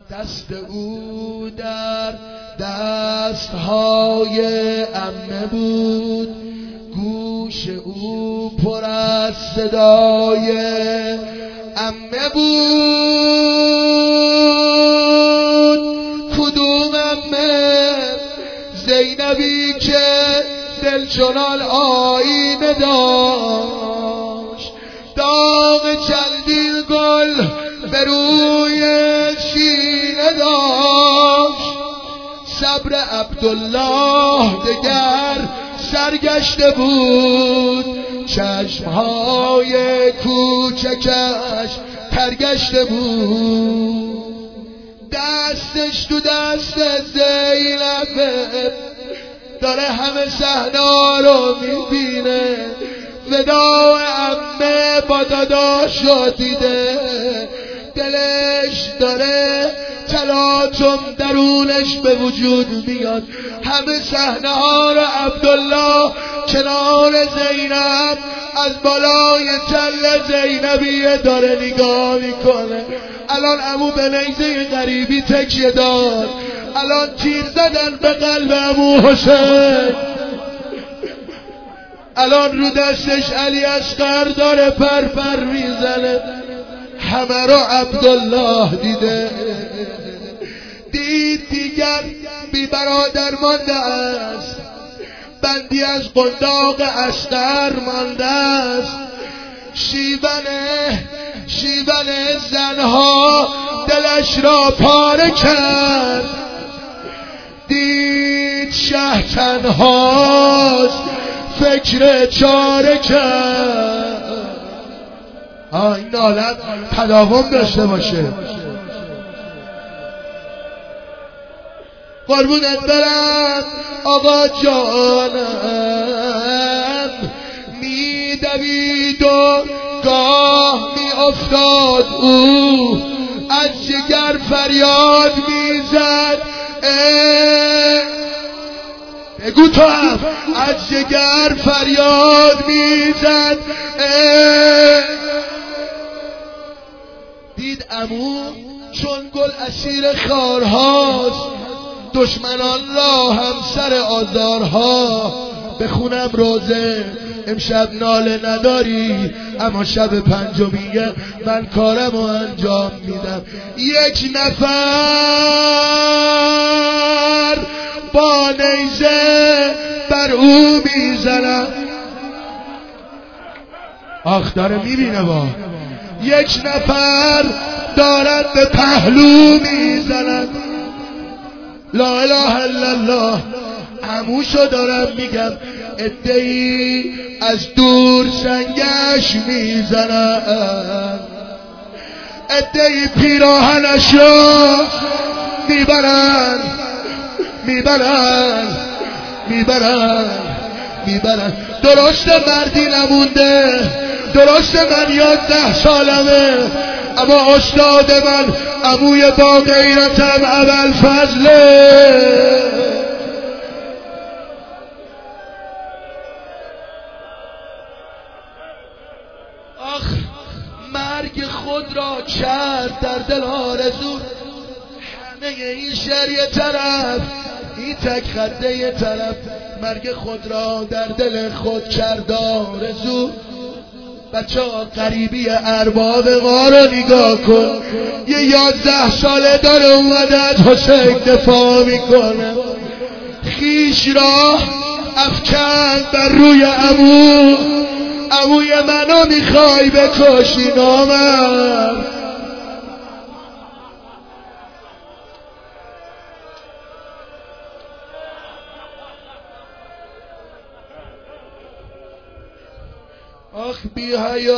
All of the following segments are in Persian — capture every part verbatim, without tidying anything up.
دست او در دستهای عمه بود، گوش او پر از صدای عمه بود. کدوم عمه؟ زینبی که دل چنان آینه داشت، داغ چندین گل به روی شینه داشت. صبر عبدالله دگر سرگشته بود، چشمهای کوچکش ترگشته بود. دستش تو دست زینبه، داره همه صحنه رو میبینه. وداع عمه با داداشو دیده، دلش داره تلاطم درونش به وجود میاد. همه صحنه ها رو عبدالله کنار زینب از بالای تل زینبیه داره نگاه میکنه. الان عمو به نیزه غریبی تکیه داد، الان تیر زدن به قلب عمو حسین، الان رو دستش علی اصغر داره پر پر میزنه. همه رو عبدالله دیده، دید دیگر بی برادر مانده است، بندی از قنداق اصغر مانده است. شیون شیون زنها دلش را پاره کرد، دید شه تنهاست فکر چاره کرد. آه این حالت تداوم داشته باشه. قربونت برم آقا جانم، میدوید و گاه می افتاد او، از جگر فریاد میزد بگو تو هم، از جگر فریاد میزد. دید عمو چون گل اسیر خارهاست، دشمنان را همسر آزارها. بخونم روزه امشب ناله نداری، اما شب پنجمیه من کارمو انجام میدم. یک نفر با نیزه بر او میزنم. آخ داره میبینه با یک نفر دارد به پهلو میزنند. لا اله الا الله. عموشو دارم میگم، عده‌ای از دور سنگش میزنند، عده‌ای پیراهنش رو میبرند میبرند میبرند میبرند. درسته مردی نمونده، درسته من یازده سالمه، اما استاد من عموی با غیرتم ابوالفضله. آخ مرگ خود را کرد در دل آرزو، همه این شهر یه طرف، این تک خنده یه طرف. مرگ خود را در دل خود کرد آرزو. بچه ها غریبی ارباب ما رو نگاه کن، یه یازده ساله داره اومده از حسین دفاع میکنه. خیش را افکند بر روی عمو، عموی منو میخوای بکشی نامرد. آخ بی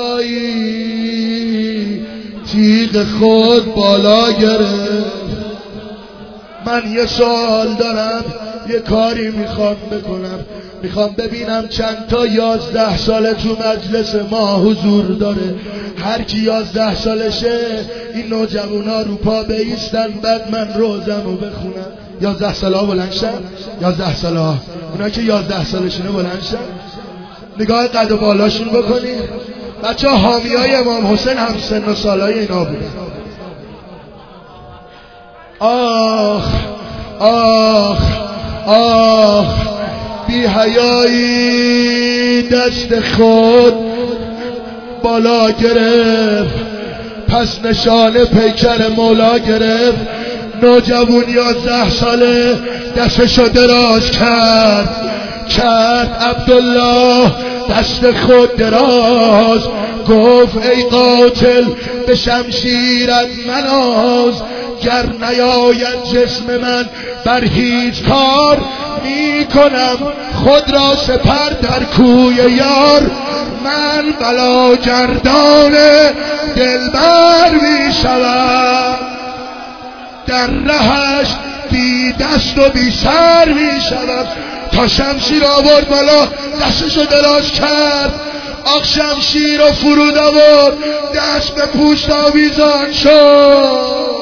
حیایی تیغ خود بالا گرفت. من یه سوال دارم، یه کاری میخوام بکنم، میخوام ببینم چند تا یازده ساله تو مجلس ما حضور داره. هر کی یازده سالشه این نوجوانا رو پا بایستن، بعد من روزمو بخونم. یازده ساله ها بلند شن، یازده ساله ها، اونا که یازده سالشونه بلند شن، نگاه قد و بالاشون بکنید. بچه ها حامی های امام حسین هم سن و سالای اینا بودن. آخ آخ آخ بی حیایی دست خود بالا گرفت، پس نشانه پیکر مولا گرفت. نوجوان یازده ساله دستشو دراز کرد کرد عبدالله دست خود دراز، گفت ای قاتل به شمشیرت مناز، گر نیاید جسم من بر هیچ کار، می کنم خود را سپر در کوی یار. من بلا گردان دلبر می شوم، در رهش بی دست و بی سر می شوم. تا شمشیر آورد بالا دستشو دراز کرد، آخ شمشیر رو فرود آورد، دست به پوست آویزان شد.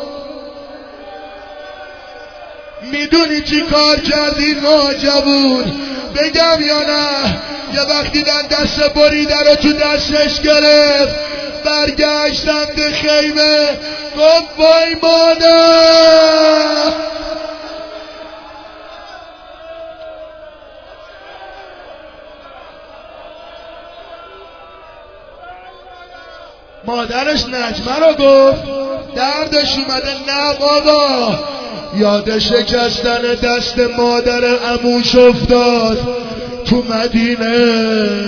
میدونی چی کار کردی نوجوان؟ بگم یا نه؟ یه وقت دیدن دست بریده رو تو دستش گرفت، برگشتم به خیمه، گفت وای مادر. مادرش نجمه رو گفت، دردش اومده. نه بابا، یاد شکستن دست مادر عموش افتاد تو مدینه،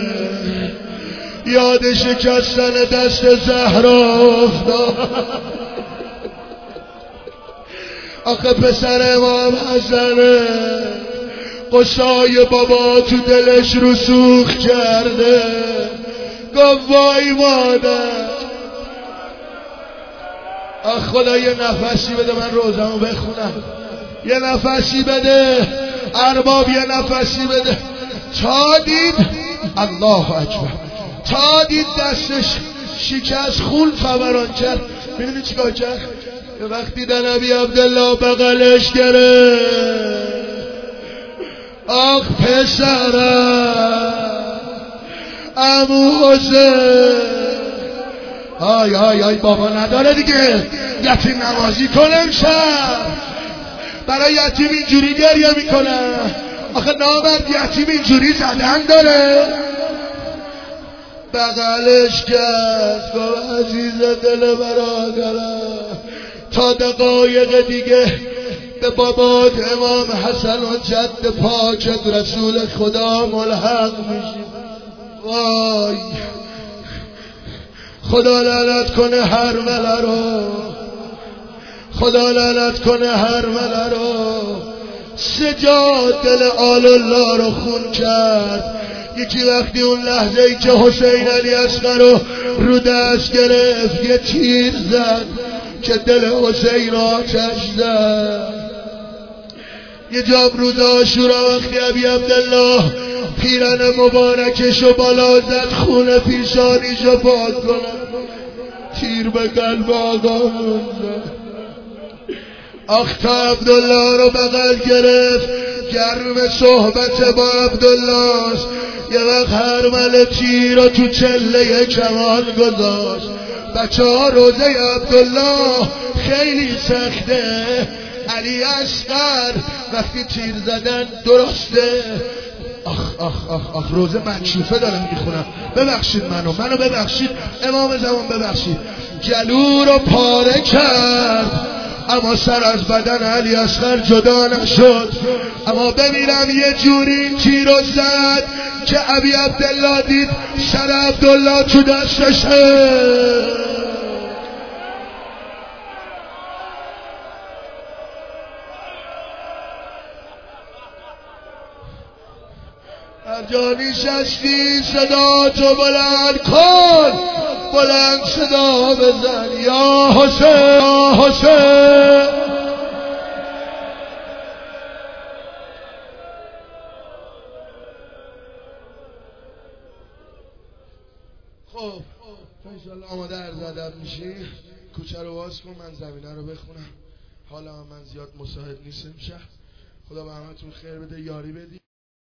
یاد شکستن دست زهرا افتاد. آخه پسر امام حسنه، قصای بابا تو دلش رسوخ کرده، گفت وای مادر. آخ خدا یه نفسی بده من روزمو بخونم، یه نفسی بده ارباب، یه نفسی بده. تا دید الله اکبر، تا دید دستش شکست، خون فوران کرد. میدونی چیکار کرد؟ وقتی دن ابی عبدالله بغلش گرفت، آخ پسرم عمو حسین، آی آی آی بابا نداره دیگه، یتیم نوازی کنم شب، برای یتیم اینجوری گریه میکنم. آخه نامرد یتیم اینجوری زدن داره. بغلش کرد، گفت عزیز دل برادرم، تا دقایق دیگه به بابات امام حسن و جد پاکت رسول خدا ملحق میشی. وای خدا لعنت کنه هر مله رو، خدا لعنت کنه هر مله رو. سجاد دل آل الله رو خون کرد. یکی وقتی اون لحظه ای که حسین علی اصغر رو رو دست گرفت، یه تیر زد که دل حسین آتش زد. یه جا روز عاشورا وقتی ابی عبدالله پیرن مبارکشو بالا زد، خون پیشانیشو پاک کنه، تیر به قلب آقا زد. آخ تا عبدالله رو بغل گرفت، گرم صحبت با عبدالله. یه وقت هرمل تیر رو تو چله کمان گذاشت. بچه ها روزه عبدالله خیلی سخته. علی اصغر وقتی تیر زدن درسته. آخ آخ آخ آخ روزه مکشوفه دارم میخونم، ببخشید منو منو ببخشید امام زمان، ببخشید. گلو رو پاره کرد اما سر از بدن علی اصغر جدا نشد. اما ببینم یه جوری این تیر رو زد که ابی عبدالله دید سر عبدالله تو دستشه. هر جا نشستی صدا تو بلند کن، بلند صدا بزن یا حسین یا حسین. خب انشالله آماده عرض ادب میشی. کوچه رو باز کن من زمینه رو بخونم. حالا من زیاد مساعد نیستم شهر. خدا به همتون خیر بده، یاری بدی.